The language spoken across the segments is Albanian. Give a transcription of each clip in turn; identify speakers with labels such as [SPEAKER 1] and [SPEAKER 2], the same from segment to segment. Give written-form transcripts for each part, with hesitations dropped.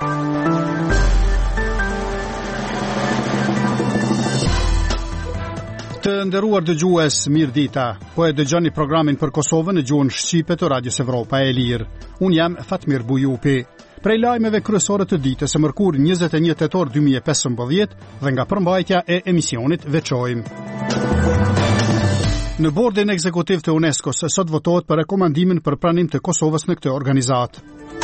[SPEAKER 1] Të nderuar dëgjues, mirë dita. Po e dëgjoni programin për Kosovën në gjuhën shqipe të Radios Evropa e Lirë. Unë jam Fatmir Bujupi. Prej lajmeve kryesore të ditës së mërkur 21 tetor 2015 dhe nga përmbajtja e emisionit veçojmë. Në bordin ekzekutiv të UNESCO-s sot votohet për rekomandimin për pranim të Kosovës në këtë organizat.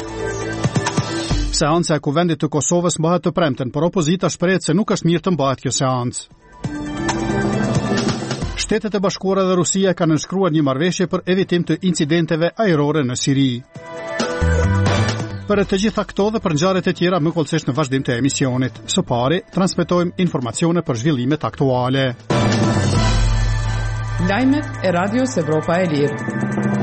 [SPEAKER 1] Seanca e Kuvendit të Kosovës mbahet të premten, por opozita shprehet se nuk është mirë të mbahet kjo seancë. Shtetet e Bashkuara dhe Rusia kanë nënshkruar një marrëveshje për evitim të incidenteve ajrore në Siri. Për të gjitha këto dhe për ngjarjet e tjera më kollësisht në vazhdim të emisionit. Së pari, transmetojmë informacione për zhvillimet aktuale.
[SPEAKER 2] Lajmet e Radios Evropa e Lirë.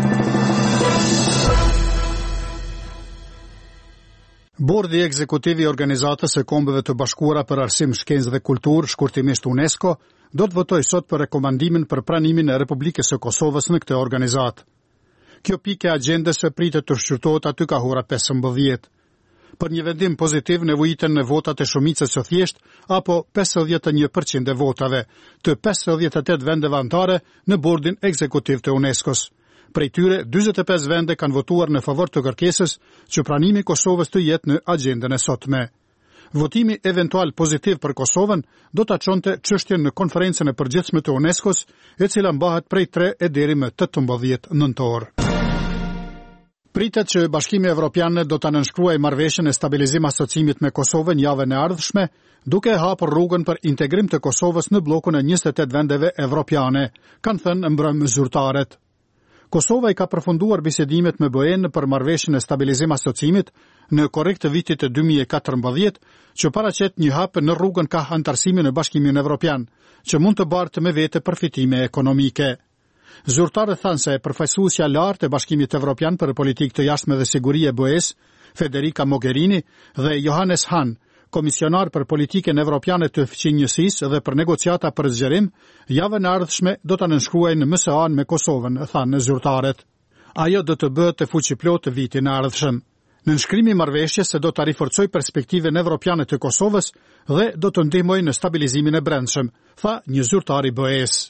[SPEAKER 1] Bordi ekzekutiv i Organizatës së Kombeve të Bashkuara për Arsim, Shkencë dhe Kulturë, shkurtimisht UNESCO, do të votojë sot për rekomandimin për pranimin e Republikës së Kosovës në këtë organizat. Kjo pikë e agjendës pritet të shqyrtohet aty ka ora 15. Për një vendim pozitiv nevojiten në votat e shumicës së thjesht apo 51% e votave të 58 vendeve anëtare në bordin ekzekutiv të UNESCO-s. Prej tyre, 45 vende kanë votuar në favor të kërkesës që pranimi i Kosovës të jetë në agjendën e sotme. Votimi eventual pozitiv për Kosovën do ta çonte çështjen në konferencën e përgjithshme të UNESCO-s, e cila mbahet prej 3 deri më 18 nëntor. Pritet që Bashkimi Evropian do ta nënshkruajë marrëveshjen e stabilizim asociimit me Kosovën javën e ardhshme, duke hapur rrugën për integrim të Kosovës në bllokun e 28 vendeve evropiane, kanë thënë mbrëm zyrtarët. Kosova i ka përfunduar bisedimet me BE-n për marrëveshjen e stabilizim asociimit në korrekt të vitit 2014, që paraqet një hap në rrugën ka antarësimi në Bashkimin Evropian, që mund të bartë me vete përfitime ekonomike. Zyrtarët thanë se përfaqësuesja lartë e Bashkimit Evropian për politikë të jashtme dhe siguri e BE-s, Federica Mogherini dhe Johannes Hahn, komisionar për politikën evropiane të fqinjësisë dhe për negociata për zgjerim, javën e ardhshme do ta nënshkruajnë MSA-n me Kosovën, thanë zyrtarët. Ajo do të bëhet të fuqiplot vitin e ardhshëm. Nënshkrimi i marrëveshjes do ta riforcojë perspektiven evropiane të Kosovës dhe do të ndihmojë në stabilizimin e brendshëm, tha një zyrtar i BE-s.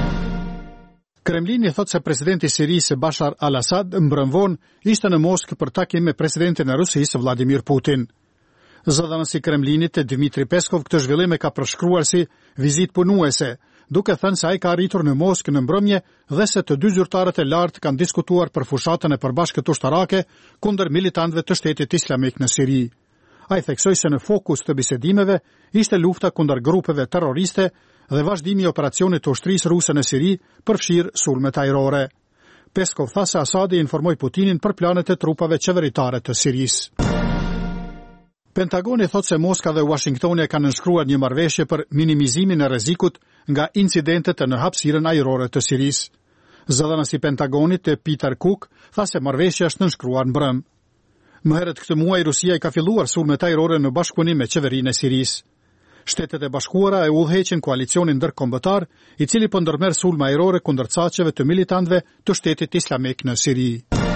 [SPEAKER 1] Kremlini thotë se presidenti i Sirisë Bashar al-Assad mbrëmvon ishte në Moskë për takim me presidentin e Rusisë Vladimir Putin. Zëdhënësi Kremlinit Dmitri Peskov këtë zhvillim e ka përshkruar si vizitë punuese, duke thënë se ai ka arritur në Moskë në mbrëmje dhe se të dy zyrtarët e lartë kanë diskutuar për fushatën e përbashkët ushtarake kundër militantëve të Shtetit Islamik në Siri. Ai theksoi se në fokus të bisedimeve ishte lufta kundër grupeve terroriste dhe vazhdimi i operacionit të ushtrisë ruse në Siri, përfshirë sulmet ajrore. Peskov tha se Asadi informoi Putinin për planet e trupave qeveritare të Sirisë. Pentagoni thotë se Moska dhe Washingtoni kanë nënshkruar një marrëveshje për minimizimin e rrezikut nga incidentet në hapësirën ajrore të Sirisë. Zëdhënësi i Pentagonit Peter Cook tha se marrëveshja është nënshkruar mbrëm. Më herët këtë muaj Rusia i ka filluar sulmet ajrore në bashkëpunim me qeverinë e Sirisë. Shtetet e Bashkuara e udhëheqin koalicionin ndërkombëtar, i cili po ndërmerr sulme ajrore kundër caqeve të militantëve të Shtetit Islamik në Siri.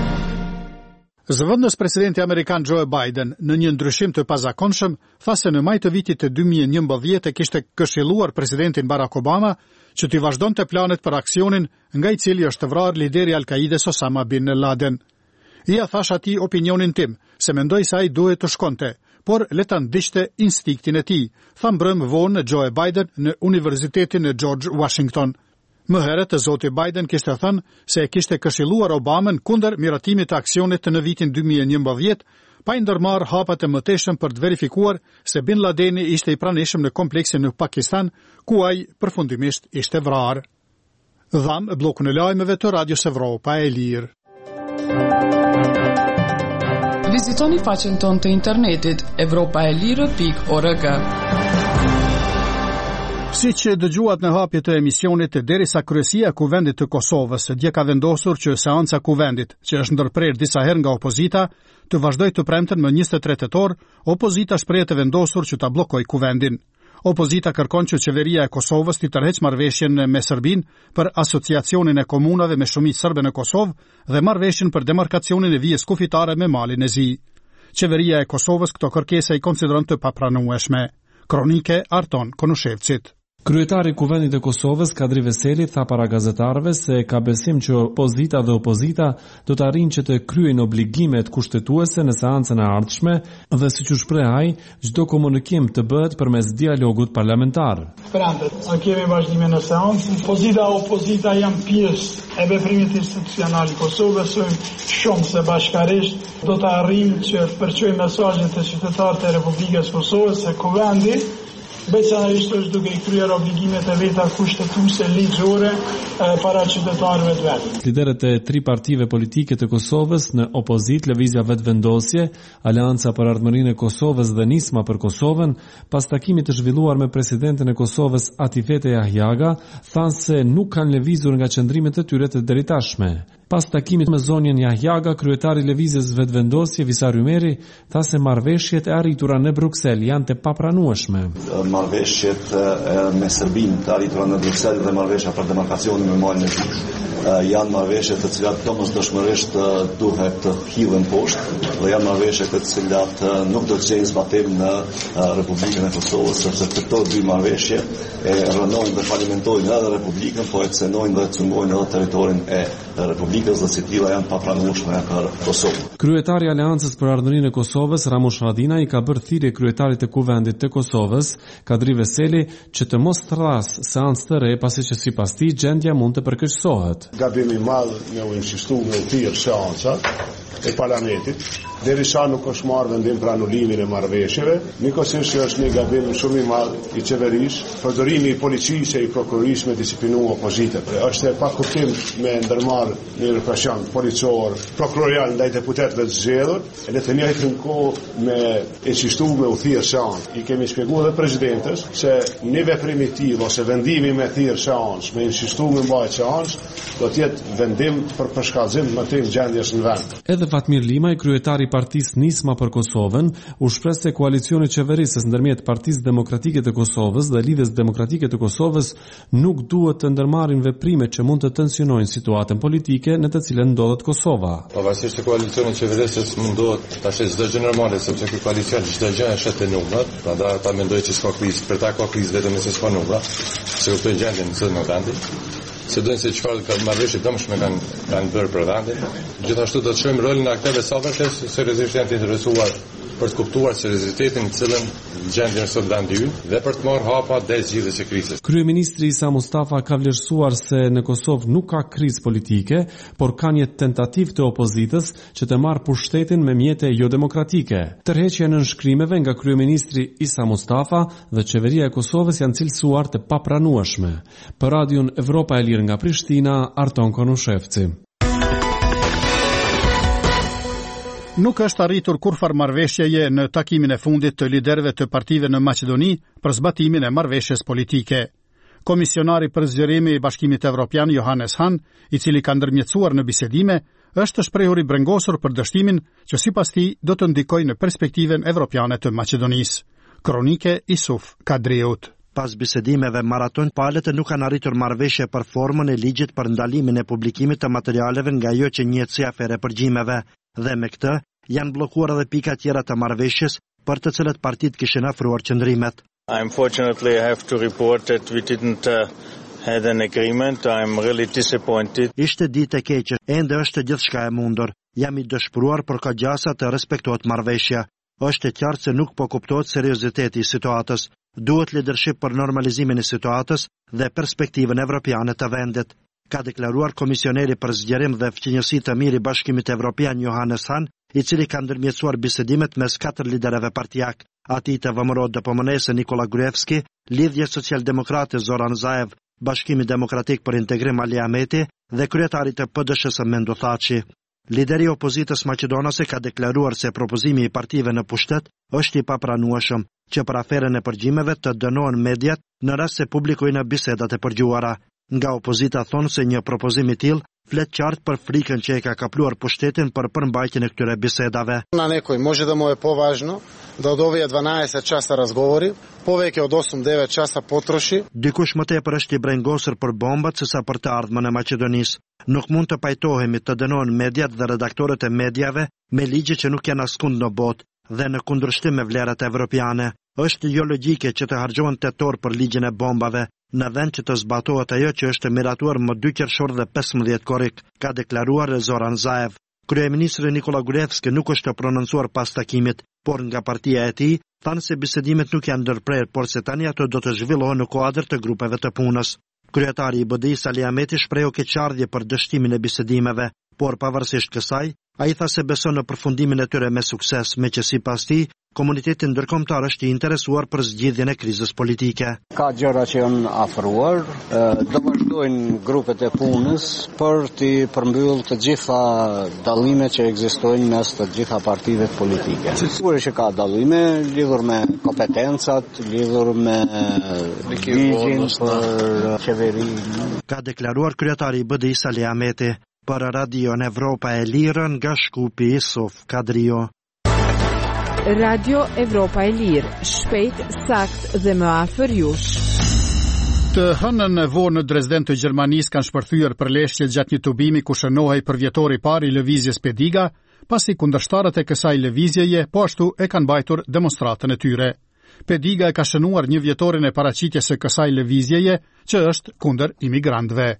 [SPEAKER 1] Zëvendës presidenti amerikan Joe Biden në një ndryshim të pazakonshëm tha se në maj të vitit të 2011 e kishte këshilluar presidentin Barack Obama që t'i vazhdonte planet për aksionin nga i cili është vrarë lideri Al-Qaides Osama bin Laden. Ia thash atij opinionin tim, se mendoj se ai duhet të shkonte, por le ta ndiqte instiktin e tij, tha mbrëm vonë Joe Biden në Universitetin e George Washington. Më herët, zoti Biden kishte thënë se e kishte këshilluar Obamën kundër miratimit të aksionit në vitin 2011, pa i ndërmarrë hapat e mëtejshëm për të verifikuar se Bin Ladeni ishte i pranishëm në kompleksin në Pakistan, ku ai përfundimisht ishte vrarë. Dham blokun e lajmeve të Radios Evropa e Lirë.
[SPEAKER 2] Vizitoni faqen tonë të internetit evropaelire.org.
[SPEAKER 1] Si që dëgjuat në hapje të emisionit, derisa kryesia e Kuvendit të Kosovës dje ka vendosur që seanca Kuvendit, që është ndërprer disa herë nga opozita, të vazhdoj të premten më 23 tetor, opozita shprehet të vendosur që ta bllokojë Kuvendin. Opozita kërkon që qeveria e Kosovës të tërheqë marrëveshjen me Serbinë për asociacionin e komunave me shumicë serbe në Kosovë dhe marrëveshjen për demarkacionin e vijës kufitare me Malin e Zi. Qeveria e Kosovës këto kërkesa i konsideron të papranueshme. Kronike Arton Konushevcit.
[SPEAKER 3] Kryetari i Kuvendit të Kosovës, Kadri Veseli, tha para gazetarëve se ka besim që opozita dhe opozita do të arrijnë që të kryejnë obligimet kushtetuese në seancën e ardhshme dhe siç u shpreh ai, çdo komunikim të bëhet përmes dialogut parlamentar.
[SPEAKER 4] Sa kemi vazhdimin në seancë, opozita janë pjesë e veprimit institucional i Kosovës, shumë se bashkarisht do të arrijmë që përçojmë mesazhin te qytetarët e Republikës Kosovës se Kuvendi veçanërisht është duke i kryer obligimet e veta kushtetuese ligjore para qytetarëve të vet.
[SPEAKER 3] Liderët e 3 partive politike të Kosovës në opozit, Lëvizja Vetvendosje, Aleanca për Ardhmërinë e Kosovës dhe Nisma për Kosovën, pas takimit të zhvilluar me presidentin e Kosovës Atifete Jahjaga, thanë se nuk kanë lëvizur nga qëndrimet e tyre të deritashme. Pas takimit me zonjën Jahjaga, kryetari Lëvizjes Vetvendosje Visar Ymeri tha se marrëveshjet e arritura në Bruksel janë të papranueshme.
[SPEAKER 5] Marrëveshjet me Serbinë të arritura në Bruksel dhe marrëveshja për demarkacionin me Malin e Jugut janë marrëveshje të cilat domosdoshmërisht duhet të hidhen poshtë dhe janë marrëveshje të cilat nuk do të gjejnë zbatim në Republikën e Kosovës, sepse këto dy marrëveshje e rënojnë dhe falimentojnë edhe Republikën, po e cenojnë dhe cungojnë edhe territorin e Republikës dhe si tilla janë papranueshme për Kosovën.
[SPEAKER 3] Kryetari i Aleancës për Ardhmërinë e Kosovës, Ramush Haradinaj, ka bërë thirrje kryetarit të Kuvendit të Kosovës, Kadri Veseli, që të mos thrasë seancë të re, pasi që sipas tij gjendja mund të përkeqësohet.
[SPEAKER 6] Gabimi i madh në u insistu me thirr seancat e parlamentit, derisa nuk është marrë vendim për anulimin e marrëveshjeve, nikosisht është një gabim shumë i madh i qeverisë, përdorimi i policisë e i prokurorisë me disiplinu opozitën. Është e pakuptim me ndërmarrë një represion policor, prokurorial ndaj deputetëve të zgjedhur, e në të njëjtën kohë me insistu me u thirr seancë. I kemi shpjeguar dhe presidentes se një veprim i tillë ose vendimi me thirr seancë, me insistu me mbajtur seancë, do të jetë vendim për përshkallëzim më të gjendjes në vend.
[SPEAKER 3] Edhe Fatmir Limaj, kryetari i Partisë Nisma për Kosovën, u shpreh se koalicioni qeverisës ndërmjet Partisë Demokratike të Kosovës dhe Lidhjes Demokratike të Kosovës nuk duhet të ndërmarrin veprime që mund të tensionojnë situatën politike në të cilën ndodhet Kosova.
[SPEAKER 7] Pavarësisht të koalicionit qeverisës mundohet tash çdo gjë normale, sepse ky koalicion çdo gjë është te numrat, prandaj ata mendojnë që s'ka krizë, për ta ka krizë vetëm se s'ka numra, se kuptojnë gjendjen në vendin. Se dojnë se çfarë ka marrëveshje dëmshme kanë bërë për vendin. Gjithashtu do të shohim rolin e aktorëve safër që seriozisht janë të interesuar për të kuptuar seriozitetin në cilën gjendjen sot vendi ynë dhe për të marrë hapa drejt zgjidhjes së krizës.
[SPEAKER 3] Kryeministri Isa Mustafa ka vlerësuar se në Kosovë nuk ka krizë politike, por ka një tentativë të opozitës që të marrë pushtetin me mjete jo demokratike. Tërheqja në nënshkrimeve nga kryeministri Isa Mustafa dhe qeveria e Kosovës janë cilësuar të papranueshme. Për Radion Evropa e Lirë nga Prishtina, Arton Konushevci.
[SPEAKER 1] Nuk është arritur kurfar marrëveshjeje në takimin e fundit të liderëve të partive në Maqedoni për zbatimin e marrëveshjes politike. Komisionari për zgjerimi i Bashkimit Evropian Johannes Hahn, i cili ka ndërmjetësuar në bisedime, është shprehur i brengosur për dështimin që sipas tij do të ndikojë në perspektiven evropiane të Maqedonisë. Kronike Isuf Kadriut.
[SPEAKER 8] Pas bisedimeve maraton, palët nuk kanë arritur marrëveshje për formën e ligjit për ndalimin e publikimit të materialeve nga ajo që njihet si afere përgjimeve, dhe me këtë janë bllokuar edhe pika tjera të marrëveshjes për të cilat partitë kishin ofruar qëndrimet.
[SPEAKER 9] Unfortunately, I have to report that we didn't had an agreement. I'm really disappointed.
[SPEAKER 8] Ishte ditë e keqe, ende është gjithçka e mundur. Jam i dëshpëruar për ka gjasa të respektohet marrëveshja. Është e qartë se nuk po kuptohet serioziteti i situatës. Duhet leadership për normalizimin e situatës dhe perspektivën evropiane të vendit. Ka deklaruar komisioneri për zgjerim dhe fqinjësi të mirë i Bashkimit Evropian Johannes Hahn, i cili ka ndërmjetësuar bisedimet mes 4 liderëve partijak, atij të VMRO DPMN-së Nikola Gruevski, Lidhje Social-Demokrate Zoran Zaev, Bashkimi Demokratik për Integrim Ali Ahmeti dhe kryetarit të PDSH-së Mendo Thaçi. Lideri i opozitës maqedonase ka deklaruar se propozimi i partive në pushtet është i papranueshëm, që për aferën e përgjimeve të dënohen mediat në rast se publikojnë bisedat e përgjuara. Nga opozita thonë se një propozim i tillë flet qartë për frikën që e ka kapluar pushtetin për përmbajtjen e këtyre bisedave.
[SPEAKER 10] Na nekoj može da mu je považno da od ovije 12 časa razgovori, poveke od 8-9 časa potroši.
[SPEAKER 8] Dikush më tepër është i brengosur për bombat se sa për të ardhmen e Maqedonisë. Nuk mund të pajtohemi të dënohen mediat dhe redaktorët e mediave me ligje që nuk janë askund në botë dhe në kundërshtim me vlerat evropiane. Është jo logjike që të harxhohen tetor për ligjin e bombave, në vend që të zbatohet ajo që është miratuar më 2 qershor dhe 15 korrik, ka deklaruar Zoran Zaev. Kryeministri Nikola Gruevski nuk është të prononcuar pas takimit, por nga partia e tij thanë se bisedimet nuk janë ndërprer, por se tani ato do të zhvillohen në kuadër të grupeve të punës. Kryetari i BDI-s Ali Ahmeti shprehu keqardhje për dështimin e bisedimeve, por pavarësisht kësaj, ai tha se beson në përfundimin e tyre me sukses, me që sipas tij komuniteti ndërkombëtar është i interesuar për zgjidhjen e krizës politike.
[SPEAKER 11] Ka gjëra që janë afruar, do vazhdojnë grupet e punës për të përmbyllur të gjitha dallimet që ekzistojnë mes të gjitha partive politike. Sigurisht që ka dallime lidhur me kompetencat, lidhur me ligjin për qeverinë.
[SPEAKER 8] Ka deklaruar kryetari i BDI-s Ali Ahmeti për Radion Evropa e Lirë nga Shkupi Yusuf Kadrio.
[SPEAKER 12] Radio Evropa e Lirë, shpejt, sakt dhe më afër jush.
[SPEAKER 1] Të hënën e vonë në Dresden të Gjermanisë kanë shpërthyer përleshje gjatë një tubimi ku shënohej për vjetori i parë i lëvizjes Pediga, pasi kundërshtarët e kësaj lëvizjeje po ashtu e kanë mbajtur demonstratën e tyre. Pediga e ka shënuar një vjetorin e paraqitjes së kësaj lëvizjeje, që është kundër imigrantëve.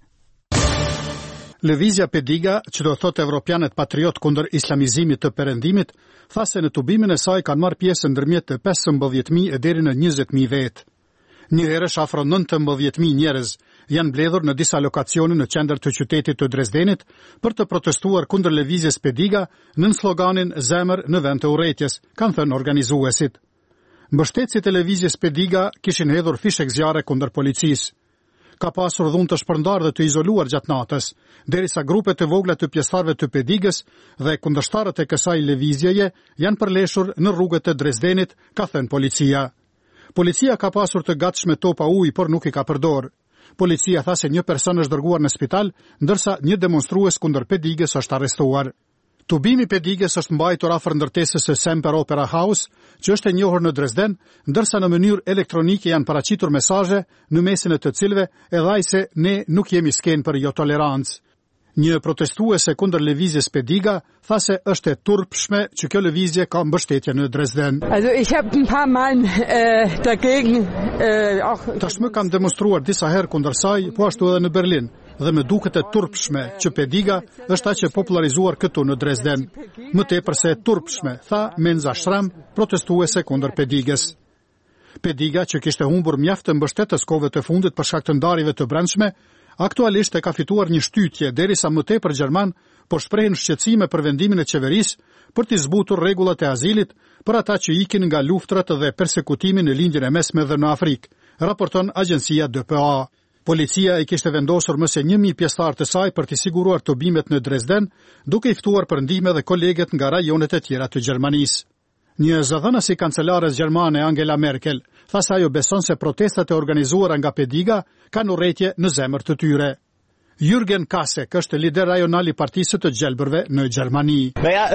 [SPEAKER 1] Lëvizja Pediga, që do thotë Evropianët Patriot kundër islamizimit të perëndimit, tha se në tubimin e saj kanë marrë pjesë ndërmjet të 15.000 e deri në 20.000 vetë. Një herësh afro 19.000 njerëz janë mbledhur në disa lokacione në qendër të qytetit të Dresdenit për të protestuar kundër lëvizjes Pediga nën sloganin Zemër në vend të urrëties, kanë thënë organizuesit. Mbështetësit e lëvizjes Pediga kishin hedhur fishek zjarre kundër policisë. Ka pasur dhunë të shpërndar dhe të izoluar gjatë natës, derisa grupet e vogla të pjesëtarëve të Pedigës dhe kundërshtarët e kësaj lëvizjeje janë përleshur në rrugët e Dresdenit, ka thënë policia. Policia ka pasur të gatshme topa ujë, por nuk i ka përdorur. Policia tha se një person është dërguar në spital, ndërsa një demonstrues kundër Pedigës është arrestuar. Tubimi Pedigës është mbajtur afër ndërtesës së Semper Opera House, që është e njohur në Dresden, ndërsa në mënyrë elektronike janë paraqitur mesazhe në mesin e të cilëve edhe ai se ne nuk jemi sken për jo tolerancë. Një protestuese kundër lëvizjes Pediga tha se është e turpshme që kjo lëvizje ka mbështetje në Dresden. Tashmë kam demonstruar disa herë kundër saj, po ashtu edhe në Berlin, dhe me duket e turpshme që Pediga është aq e popularizuar këtu në Dresden. Më tepër se e turpshme, tha Menza Shram, protestuese kundër Pedigës. Pediga, që kishte humbur mjaft të mbështetës kohëve të fundit për shkak të ndarjeve të brendshme, aktualisht e ka fituar një shtytje, derisa më tepër gjerman po shprehin shqetësime për vendimin e qeverisë për të zbutur rregullat e azilit për ata që ikin nga luftrat dhe persekutimi në lindjen e mesme dhe në Afrikë, raporton agjencia DPA. Policia i kishte vendosur më se 1000 pjesëtar të saj për të siguruar tubimet në Dresden, duke i ftuar për ndihmë dhe kolegët nga rajonet e tjera të Gjermanisë. Një zëdhënës i kancelares gjermane Angela Merkel tha se ajo beson se protestat e organizuara nga Pediga kanë urrëtie në zemër të tyre. Jürgen Kasek është lider rajonal i partisë të gjelbërve në Gjermani.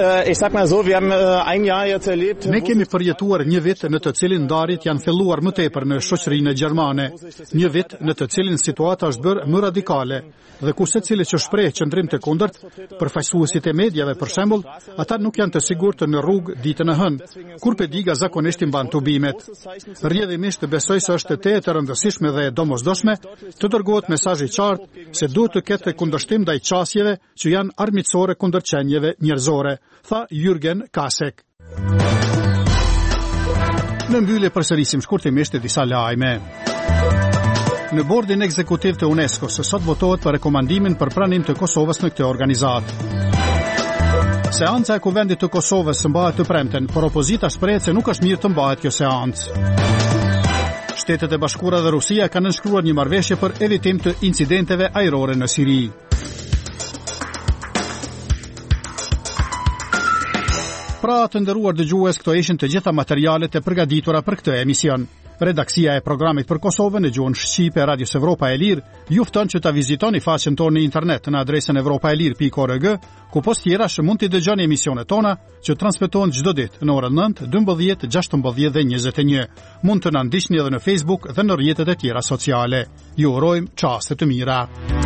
[SPEAKER 1] Ne kemi përjetuar një vit në të cilin ndarjet janë filluar më tepër në shoqërinë gjermane, një vit në të cilin situata është bërë më radikale dhe ku secili që shpreh qëndrim të kundërt, përfaqësuesit e mediave për shembull, ata nuk janë të sigurt në rrugë ditën e hënë, kur Pediga zakonisht i mban tubimet. Rrjedhimisht besoj se është e rëndësishme dhe domosdoshme të dërgohet mesazh i qartë se duhet të ketë kundërshtim ndaj qasjeve që janë armiqësore kundër qenjeve njerëzore, tha Jürgen Kasek. Në mbyllje përsërisim shkurtimisht disa lajme. Në bordin ekzekutiv të UNESCO sot votohet për rekomandimin për pranim të Kosovës në këtë organizatë. Seanca e Kuvendit të Kosovës mbahet të premten, por opozita shprehet se nuk është mirë të mbahet kjo seancë. Shtetet e Bashkuara dhe Rusia kanë nënshkruar një marrëveshje për evitim të incidenteve ajrore në Siri. Pra të nderuar dëgjues, këto ishin të gjitha materialet e përgatitura për këtë emision. Redaksia e programit për Kosovën në gjuhën shqipe e Radios Evropa e Lirë ju fton që ta vizitoni faqen tonë në internet në adresën evropaelir.org, ku post tjerash mund t'i dëgjoni emisionet tona që transmetohen çdo ditë në orën 9, 12, 16 dhe 21. Mund të na ndiqni edhe në Facebook dhe në rrjetet e tjera sociale. Ju urojmë çaste të mira.